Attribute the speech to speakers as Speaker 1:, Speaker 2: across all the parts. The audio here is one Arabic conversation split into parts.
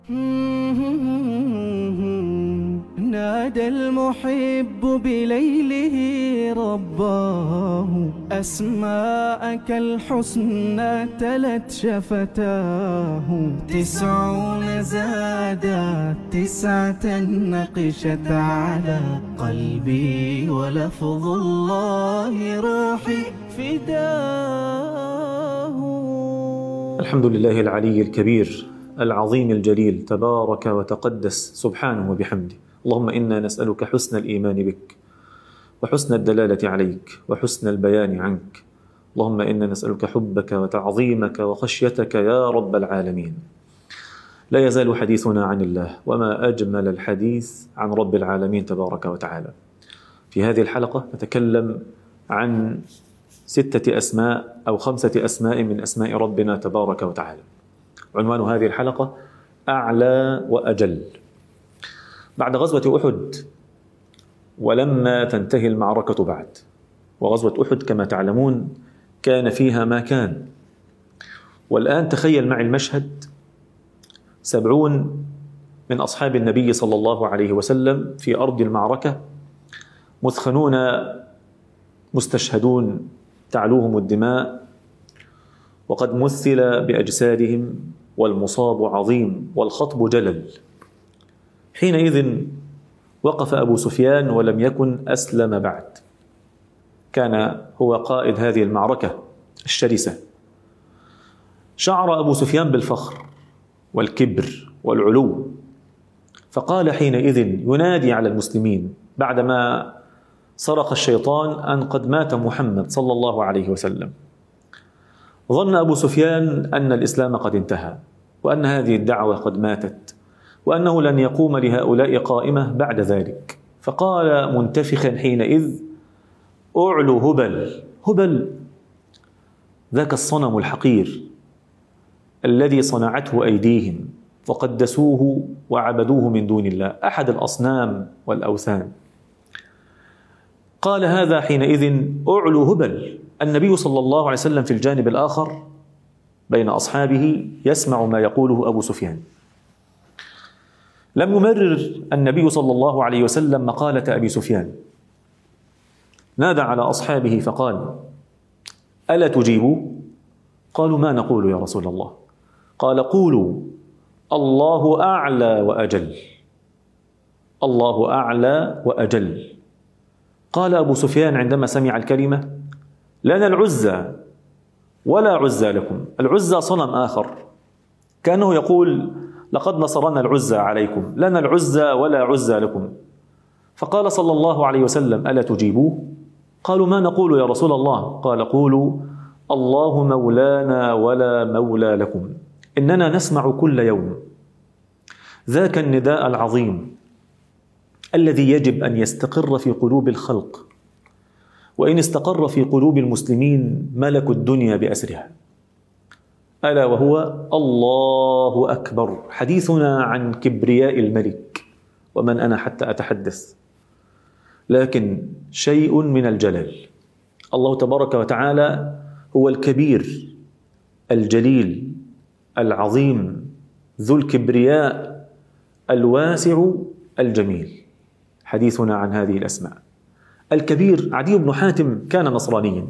Speaker 1: نادى المحب بليله رباه، أسماءك الحسنى تلت شفتاه. 90 زادت 9 نقشت على قلبي، ولفظ الله روحي فداه.
Speaker 2: الحمد لله العلي الكبير العظيم الجليل، تبارك وتقدس سبحانه وبحمده. اللهم إنا نسألك حسن الإيمان بك، وحسن الدلالة عليك، وحسن البيان عنك. اللهم إنا نسألك حبك وتعظيمك وخشيتك يا رب العالمين. لا يزال حديثنا عن الله، وما أجمل الحديث عن رب العالمين تبارك وتعالى. في هذه الحلقة نتكلم عن 6 أسماء أو 5 أسماء من أسماء ربنا تبارك وتعالى. عنوان هذه الحلقة أعلى وأجل. بعد غزوة أحد، ولما تنتهي المعركة بعد، وغزوة أحد كما تعلمون كان فيها ما كان. والآن تخيل معي المشهد: 70 من أصحاب النبي صلى الله عليه وسلم في أرض المعركة، مثخنون مستشهدون تعلوهم الدماء، وقد مثل بأجسادهم، والمصاب عظيم والخطب جلل. حينئذ وقف أبو سفيان ولم يكن أسلم بعد، كان هو قائد هذه المعركة الشرسة. شعر أبو سفيان بالفخر والكبر والعلو، فقال حينئذ ينادي على المسلمين بعدما صرخ الشيطان أن قد مات محمد صلى الله عليه وسلم. ظن أبو سفيان أن الإسلام قد انتهى، وأن هذه الدعوة قد ماتت، وأنه لن يقوم لهؤلاء قائمة بعد ذلك. فقال منتفخا حينئذ: أعلو هبل. هبل ذاك الصنم الحقير الذي صنعته أيديهم وقدسوه وعبدوه من دون الله، أحد الأصنام والأوثان. قال هذا حينئذ: أعلو هبل. النبي صلى الله عليه وسلم في الجانب الآخر بين أصحابه يسمع ما يقوله أبو سفيان. لم يمرر النبي صلى الله عليه وسلم مقالة أبي سفيان، نادى على أصحابه فقال: ألا تجيبوا؟ قالوا: ما نقول يا رسول الله؟ قال: قولوا الله أعلى وأجل. الله أعلى وأجل. قال أبو سفيان عندما سمع الكلمة: لنا العزى ولا عزى لكم. العزى صنم آخر، كأنه يقول: لقد نصرنا العزى عليكم، لنا العزى ولا عزى لكم. فقال صلى الله عليه وسلم: ألا تجيبوا؟ قالوا: ما نقول يا رسول الله؟ قال: قولوا الله مولانا ولا مولى لكم. إننا نسمع كل يوم ذاك النداء العظيم الذي يجب أن يستقر في قلوب الخلق، وإن استقر في قلوب المسلمين ملكوا الدنيا بأسرها، ألا وهو الله أكبر. حديثنا عن كبرياء الملك، ومن أنا حتى أتحدث، لكن شيء من الجلال. الله تبارك وتعالى هو الكبير الجليل العظيم ذو الكبرياء الواسع الجميل. حديثنا عن هذه الأسماء. الكبير: عدي بن حاتم كان نصرانيا،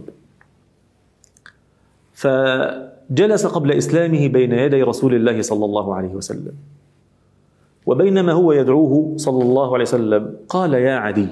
Speaker 2: فجلس قبل إسلامه بين يدي رسول الله صلى الله عليه وسلم، وبينما هو يدعوه صلى الله عليه وسلم قال: يا عدي،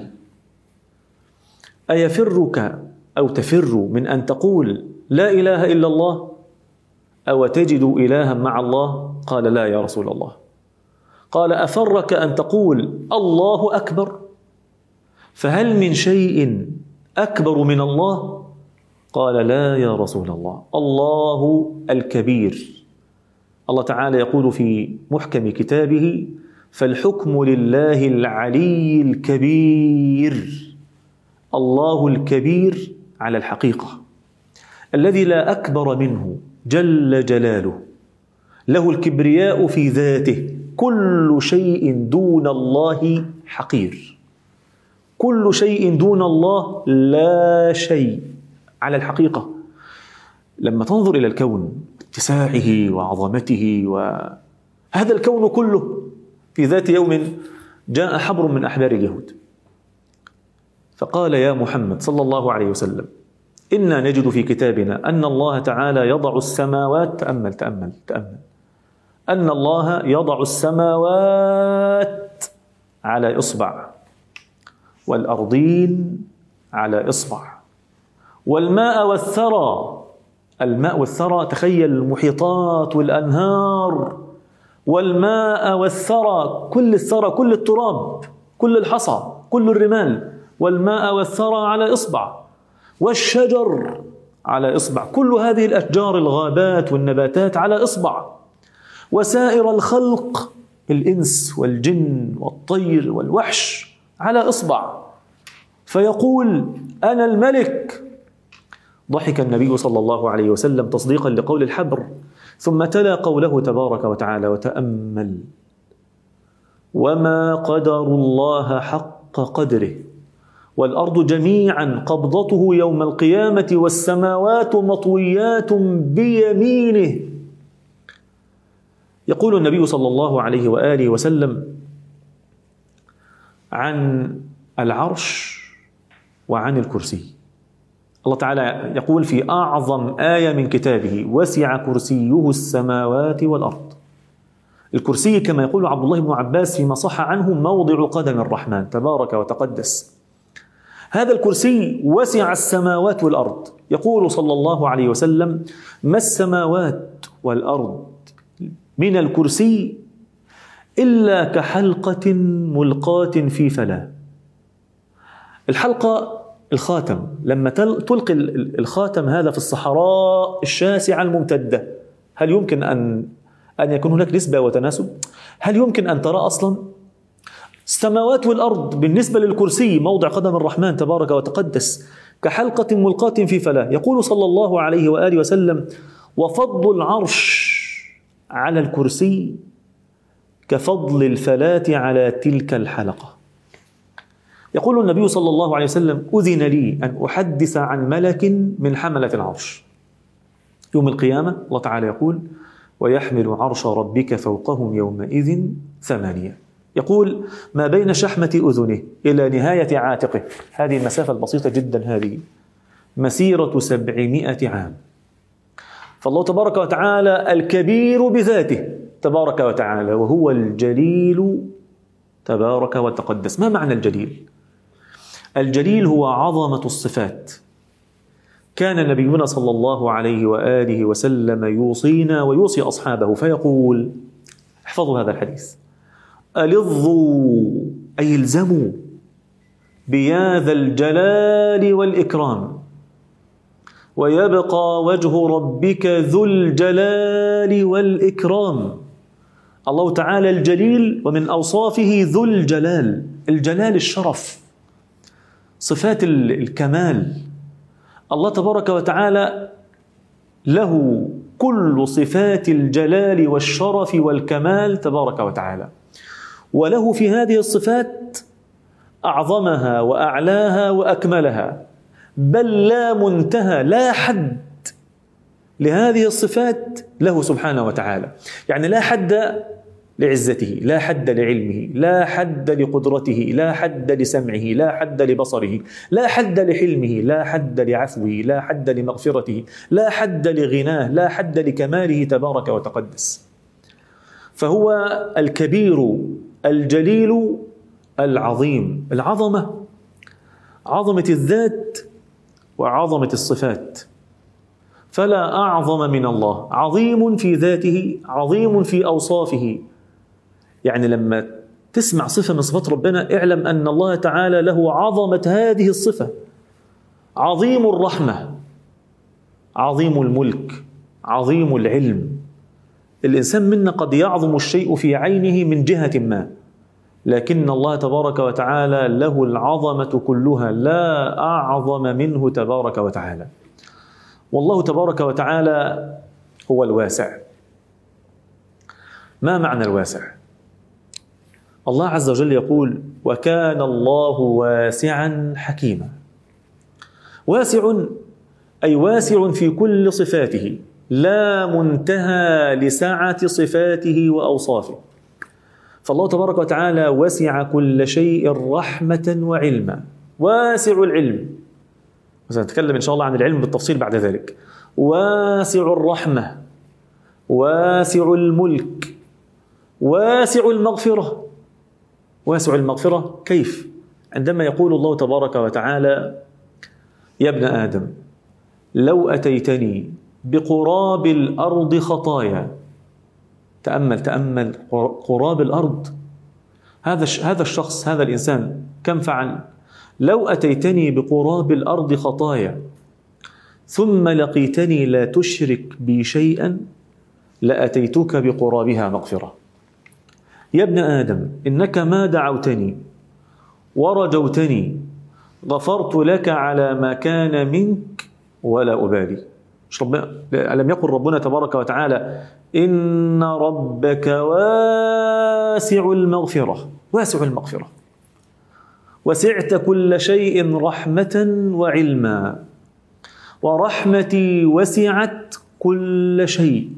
Speaker 2: أيفرك أو تفر من أن تقول لا إله إلا الله، أو تجد إلها مع الله؟ قال: لا يا رسول الله. قال: أفرك أن تقول الله أكبر؟ فهل من شيء أكبر من الله؟ قال: لا يا رسول الله. الله الكبير. الله تعالى يقول في محكم كتابه: فالحكم لله العلي الكبير. الله الكبير على الحقيقة، الذي لا أكبر منه جل جلاله، له الكبرياء في ذاته. كل شيء دون الله حقير، كل شيء دون الله لا شيء على الحقيقة. لما تنظر إلى الكون اتساعه وعظمته هذا الكون كله. في ذات يوم جاء حبر من أحبار اليهود فقال: يا محمد صلى الله عليه وسلم، إنا نجد في كتابنا أن الله تعالى يضع السماوات، تأمل تأمل تأمل، أن الله يضع السماوات على إصبع، والأرضين على إصبع، والماء والثرى، الماء والثرى، تخيل المحيطات والأنهار، والماء والثرى، كل الثرى، كل التراب، كل الحصى، كل الرمال، والماء والثرى على إصبع، والشجر على إصبع، كل هذه الأشجار، الغابات والنباتات على إصبع، وسائر الخلق، الإنس والجن والطير والوحش على إصبع، فيقول: أنا الملك. ضحك النبي صلى الله عليه وسلم تصديقا لقول الحبر، ثم تلا قوله تبارك وتعالى: وتأمل: وما قدر الله حق قدره، والأرض جميعا قبضته يوم القيامة، والسماوات مطويات بيمينه. يقول النبي صلى الله عليه وآله وسلم عن العرش وعن الكرسي. الله تعالى يقول في أعظم آية من كتابه: وسع كرسيه السماوات والأرض. الكرسي كما يقول عبد الله بن عباس فيما صح عنه: موضع قدم الرحمن تبارك وتقدس. هذا الكرسي وسع السماوات والأرض. يقول صلى الله عليه وسلم: ما السماوات والأرض من الكرسي إلا كحلقة ملقاة في فلاة. الحلقة الخاتم، لما تلقي الخاتم هذا في الصحراء الشاسعة الممتدة، هل يمكن أن يكون هناك نسبة وتناسب؟ هل يمكن أن ترى أصلا؟ السماوات والأرض بالنسبة للكرسي موضع قدم الرحمن تبارك وتقدس كحلقة ملقاة في فلاة. يقول صلى الله عليه وآله وسلم: وفضل العرش على الكرسي كفضل الفلاة على تلك الحلقة. يقول النبي صلى الله عليه وسلم: أذن لي أن أحدث عن ملك من حملة العرش يوم القيامة. الله تعالى يقول: ويحمل عرش ربك فوقهم يومئذ ثمانية. يقول: ما بين شحمة أذنه إلى نهاية عاتقه، هذه المسافة البسيطة جدا، هذه مسيرة 700 عام. فالله تبارك وتعالى الكبير بذاته تبارك وتعالى، وهو الجليل تبارك وتقدس. ما معنى الجليل؟ الجليل هو عظمة الصفات. كان نبينا صلى الله عليه وآله وسلم يوصينا ويوصي أصحابه فيقول: احفظوا هذا الحديث: ألظوا، أي الزموا، بيا ذا الجلال والإكرام، ويبقى وجه ربك ذو الجلال والإكرام. الله تعالى الجليل، ومن أوصافه ذو الجلال. الجلال الشرف، صفات الكمال. الله تبارك وتعالى له كل صفات الجلال والشرف والكمال تبارك وتعالى، وله في هذه الصفات أعظمها وأعلاها وأكملها، بل لا منتهى، لا حد لهذه الصفات له سبحانه وتعالى. يعني لا حد لعزته، لا حد لعلمه، لا حد لقدرته، لا حد لسمعه، لا حد لبصره، لا حد لحلمه، لا حد لعفوه، لا حد لمغفرته، لا حد لغناه، لا حد لكماله تبارك وتقدس. فهو الكبير الجليل العظيم. العظمة، عظمة الذات وعظمة الصفات، فلا أعظم من الله. عظيم في ذاته، عظيم في أوصافه. يعني لما تسمع صفة من صفات ربنا اعلم أن الله تعالى له عظمة هذه الصفة. عظيم الرحمة، عظيم الملك، عظيم العلم. الإنسان منا قد يعظم الشيء في عينه من جهة ما، لكن الله تبارك وتعالى له العظمة كلها، لا أعظم منه تبارك وتعالى. والله تبارك وتعالى هو الواسع. ما معنى الواسع؟ الله عز وجل يقول: وكان الله واسعا حكيما. واسع أي واسع في كل صفاته، لا منتهى لسعة صفاته وأوصافه. فالله تبارك وتعالى وسع كل شيء رحمة وعلما، واسع العلم، وسنتكلم إن شاء الله عن العلم بالتفصيل بعد ذلك. واسع الرحمة، واسع الملك، واسع المغفرة. واسع المغفرة كيف؟ عندما يقول الله تبارك وتعالى: يا ابن آدم لو أتيتني بقراب الأرض خطايا. تأمل قراب الأرض. هذا الشخص، هذا الإنسان كم فعل؟ لو أتيتني بقراب الأرض خطايا ثم لقيتني لا تشرك بي شيئا لأتيتك بقرابها مغفرة. يا ابن آدم إنك ما دعوتني ورجوتني غفرت لك على ما كان منك ولا أبالي. ألم يقل ربنا تبارك وتعالى: إن ربك واسع المغفرة. واسع المغفرة. وسعت كل شيء رحمة وعلما، ورحمتي وسعت كل شيء،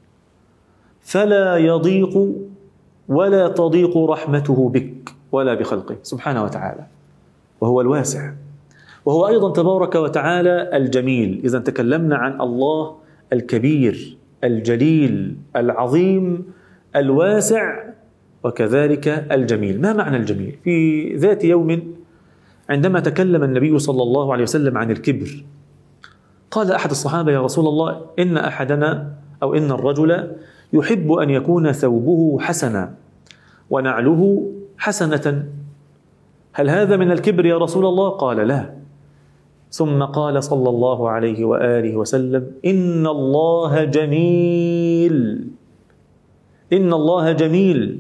Speaker 2: فلا يضيق ولا تضيق رحمته بك ولا بخلقه سبحانه وتعالى. وهو الواسع، وهو أيضا تبارك وتعالى الجميل. إذا تكلمنا عن الله الكبير الجليل العظيم الواسع، وكذلك الجميل. ما معنى الجميل؟ في ذات يوم عندما تكلم النبي صلى الله عليه وسلم عن الكبر، قال أحد الصحابة: يا رسول الله، إن أحدنا أو إن الرجل يحب أن يكون ثوبه حسنا ونعله حسنة، هل هذا من الكبر يا رسول الله؟ قال: لا. ثم قال صلى الله عليه وآله وسلم: إن الله جميل، إن الله جميل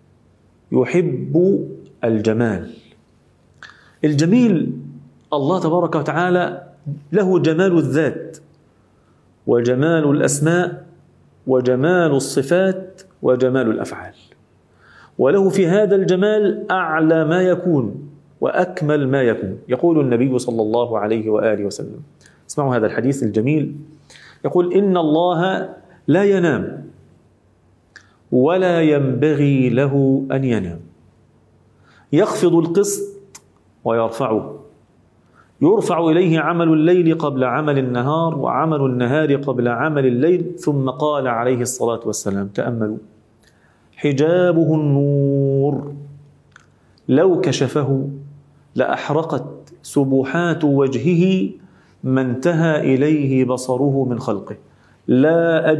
Speaker 2: يحب الجمال. الجميل الله تبارك وتعالى له جمال الذات وجمال الأسماء وجمال الصفات وجمال الأفعال، وله في هذا الجمال أعلى ما يكون وأكمل ما يكون. يقول النبي صلى الله عليه وآله وسلم، اسمعوا هذا الحديث الجميل، يقول: إن الله لا ينام ولا ينبغي له أن ينام، يخفض القسط ويرفعه، يرفع إليه عمل الليل قبل عمل النهار وعمل النهار قبل عمل الليل. ثم قال عليه الصلاة والسلام، تأملوا: حجابه النور، لو كشفه لأحرقت سبحات وجهه ما انتهى إليه بصره من خلقه. لا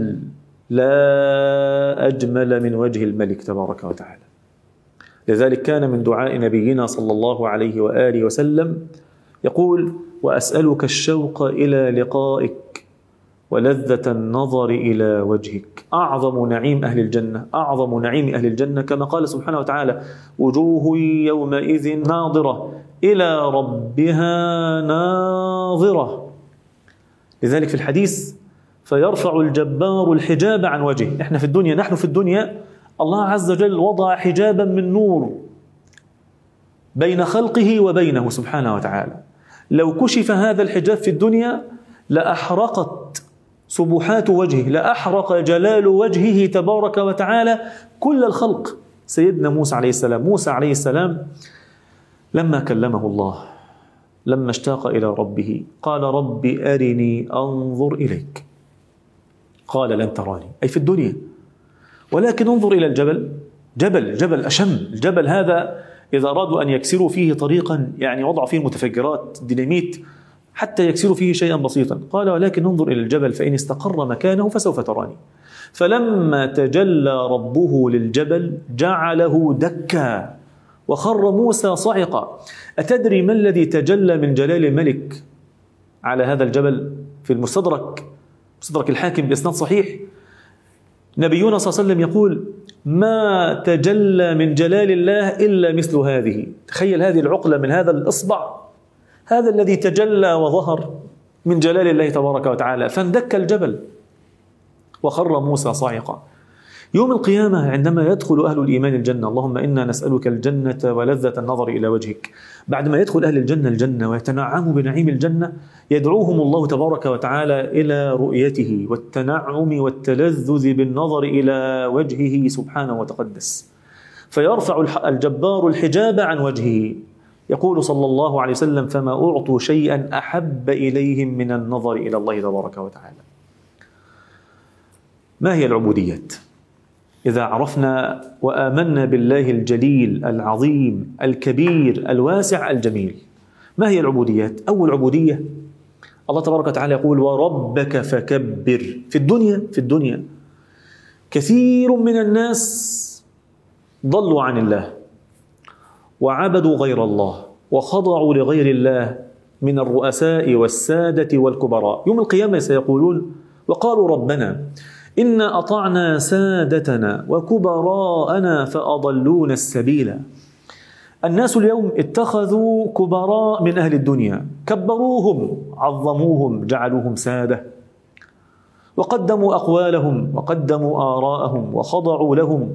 Speaker 2: أجمل من وجه الملك تبارك وتعالى. لذلك كان من دعاء نبينا صلى الله عليه وآله وسلم يقول: وأسألك الشوق إلى لقائك ولذة النظر إلى وجهك. أعظم نعيم أهل الجنة، أعظم نعيم أهل الجنة كما قال سبحانه وتعالى: وجوه يومئذ ناظرة إلى ربها ناظرة. لذلك في الحديث: فيرفع الجبار الحجاب عن وجهه. نحن في الدنيا الله عز وجل وضع حجابا من نور بين خلقه وبينه سبحانه وتعالى. لو كشف هذا الحجاب في الدنيا لأحرقت سبحات وجهه، لأحرق جلال وجهه تبارك وتعالى كل الخلق. سيدنا موسى عليه السلام لما كلمه الله، لما اشتاق إلى ربه، قال: رب أرني أنظر إليك. قال: لن تراني، أي في الدنيا، ولكن انظر إلى الجبل. جبل أشم. الجبل هذا إذا أرادوا أن يكسروا فيه طريقا، يعني وضعوا فيه متفجرات ديناميت حتى يكسروا فيه شيئا بسيطا. قال: ولكن انظر إلى الجبل فإن استقر مكانه فسوف تراني. فلما تجلى ربه للجبل جعله دكا وخر موسى صعقا. أتدري ما الذي تجلى من جلال الملك على هذا الجبل؟ في مستدرك الحاكم بإسناد صحيح، نبينا صلى الله عليه وسلم يقول: ما تجلى من جلال الله إلا مثل هذه. تخيل هذه العقلة من هذا الإصبع، هذا الذي تجلى وظهر من جلال الله تبارك وتعالى، فاندك الجبل وخر موسى صاعقا. يوم القيامة عندما يدخل أهل الإيمان الجنة، اللهم إنا نسألك الجنة ولذة النظر إلى وجهك، بعدما يدخل أهل الجنة ويتنعموا بنعيم الجنة، يدعوهم الله تبارك وتعالى إلى رؤيته والتنعم والتلذذ بالنظر إلى وجهه سبحانه وتقدس، فيرفع الجبار الحجاب عن وجهه. يقول صلى الله عليه وسلم: فما أعطوا شيئا أحب إليهم من النظر إلى الله تبارك وتعالى. ما هي العبوديات؟ إذا عرفنا وآمنا بالله الجليل العظيم الكبير الواسع الجميل، ما هي العبوديات؟ أول عبودية الله تبارك وتعالى يقول: وربك فكبر. في الدنيا كثير من الناس ضلوا عن الله وعبدوا غير الله وخضعوا لغير الله من الرؤساء والسادة والكبراء. يوم القيامة سيقولون وقالوا: ربنا إنا أطعنا سادتنا وكبراءنا فأضلونا السبيل. الناس اليوم اتخذوا كبراء من أهل الدنيا، كبروهم، عظموهم، جعلوهم سادة، وقدموا أقوالهم وقدموا آراءهم وخضعوا لهم.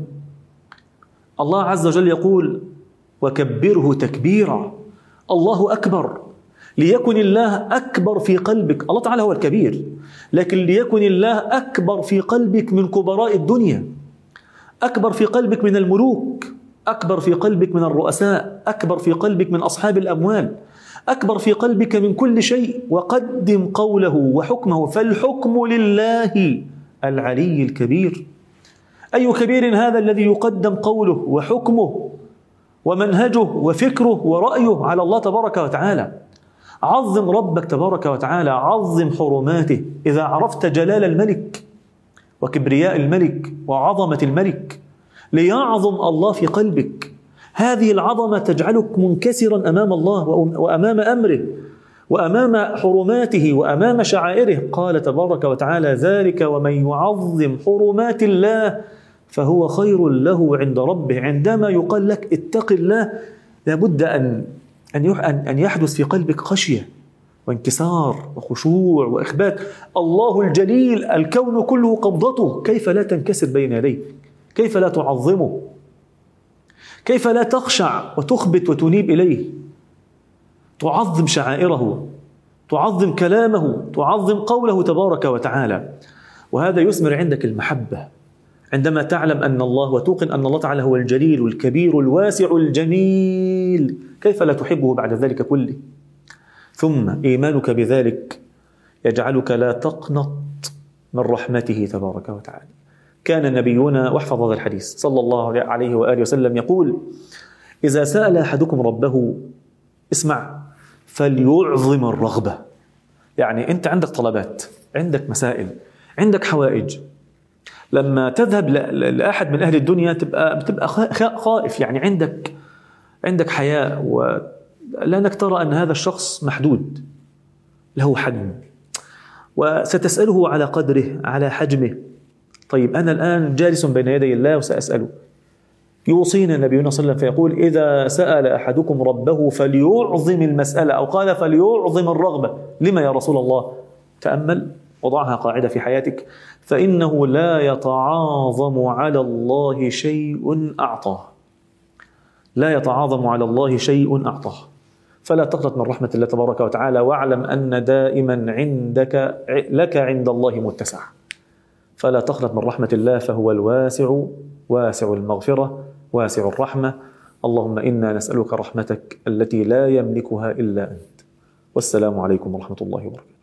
Speaker 2: الله عز وجل يقول: وكبره تكبيرا. الله أكبر، ليكن الله أكبر في قلبك. الله تعالى هو الكبير، لكن ليكن الله أكبر في قلبك من كبراء الدنيا، أكبر في قلبك من الملوك، أكبر في قلبك من الرؤساء، أكبر في قلبك من أصحاب الأموال، أكبر في قلبك من كل شيء. وقدم قوله وحكمه، فالحكم لله العلي الكبير. أي كبير هذا الذي يقدم قوله وحكمه ومنهجه وفكره ورأيه على الله تبارك وتعالى. عظم ربك تبارك وتعالى، عظم حرماته. إذا عرفت جلال الملك وكبرياء الملك وعظمة الملك، ليعظم الله في قلبك. هذه العظمة تجعلك منكسرا أمام الله وأمام أمره وأمام حرماته وأمام شعائره. قال تبارك وتعالى: ذلك ومن يعظم حرمات الله فهو خير له عند ربه. عندما يقال لك اتق الله، لابد أن يحدث في قلبك خشية وانكسار وخشوع وإخبات. الله الجليل الكون كله قبضته، كيف لا تنكسر بين يديه؟ كيف لا تعظمه؟ كيف لا تخشع وتخبت وتنيب إليه؟ تعظم شعائره، تعظم كلامه، تعظم قوله تبارك وتعالى. وهذا يثمر عندك المحبة عندما تعلم أن الله وتوقن أن الله تعالى هو الجليل الكبير الواسع الجميل. كيف لا تحبه بعد ذلك كله؟ ثم إيمانك بذلك يجعلك لا تقنط من رحمته تبارك وتعالى. كان نبينا، واحفظ هذا الحديث، صلى الله عليه وآله وسلم يقول: إذا سأل أحدكم ربه، اسمع، فليعظم الرغبة. يعني أنت عندك طلبات، عندك مسائل، عندك حوائج. لما تذهب لأحد من أهل الدنيا بتبقى خائف، يعني عندك حياء، ولأنك ترى أن هذا الشخص محدود، له حجم، وستسأله على قدره، على حجمه. طيب أنا الآن جالس بين يدي الله وسأسأله. يوصينا نبينا صلى الله عليه وسلم فيقول: إذا سأل أحدكم ربه فليعظم المسألة، أو قال فليعظم الرغبة. لما يا رسول الله؟ تأمل، وضعها قاعدة في حياتك: فإنه لا يتعاظم على الله شيء أعطاه. لا يتعاظم على الله شيء أعطاه. فلا تقنط من رحمة الله تبارك وتعالى، واعلم أن دائما لك عند الله متسع. فلا تقنط من رحمة الله، فهو الواسع، واسع المغفرة، واسع الرحمة. اللهم إنا نسألك رحمتك التي لا يملكها إلا أنت. والسلام عليكم ورحمة الله وبركاته.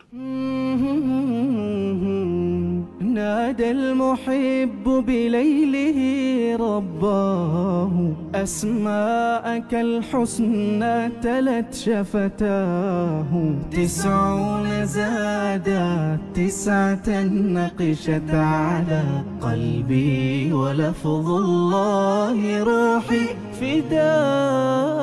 Speaker 1: نادى المحب بليله رباه، أسماءك الحسنى تلت شفتاه. 90 زادت 9 نقشت على قلبي، ولفظ الله روحي فداه.